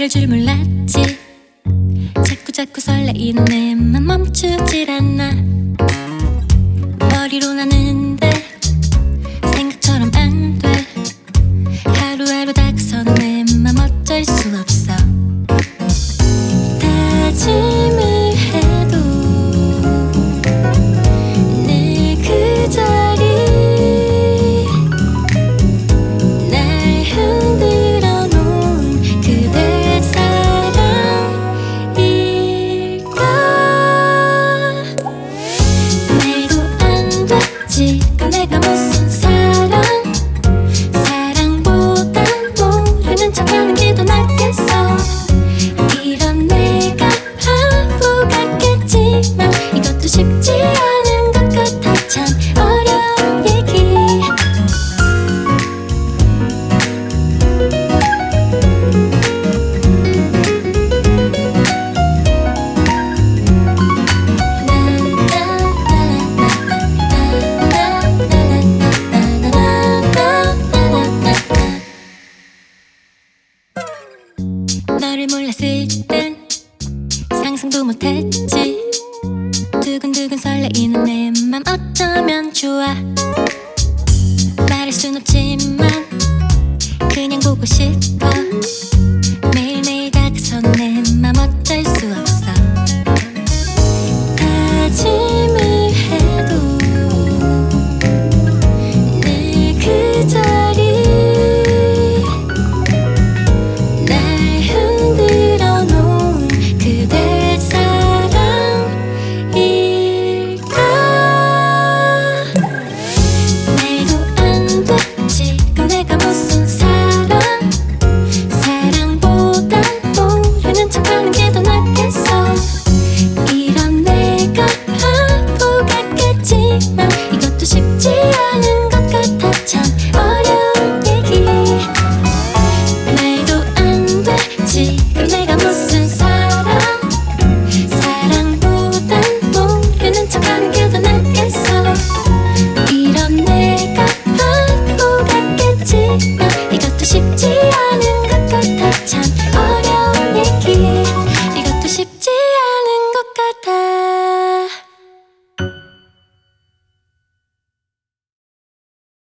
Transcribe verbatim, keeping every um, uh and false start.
이럴 줄 몰랐지. 자꾸 자꾸 설레이는 내 맘 멈추질 않아. 머리로 나는데 생각처럼 안 돼. 하루하루 다가서는 내 맘 어쩔 수 없어. 다짐을 해도 늘 그 자리 날 흔들어 놓은 그대 사랑일까. 말도 안 되지 그럼 내가 무슨 사랑. 사랑보단 모르는 척하는 게 더 낫겠어. 이런 내가 바보 같겠지만 이것도 쉽지 않은 것 같아. 참 어려운 얘기. 너를 몰랐을 땐 상상도 못했지. 두근두근 설레이는 내 맘 어쩌면 좋아. 말할 순 없지만 그냥 보고 싶어.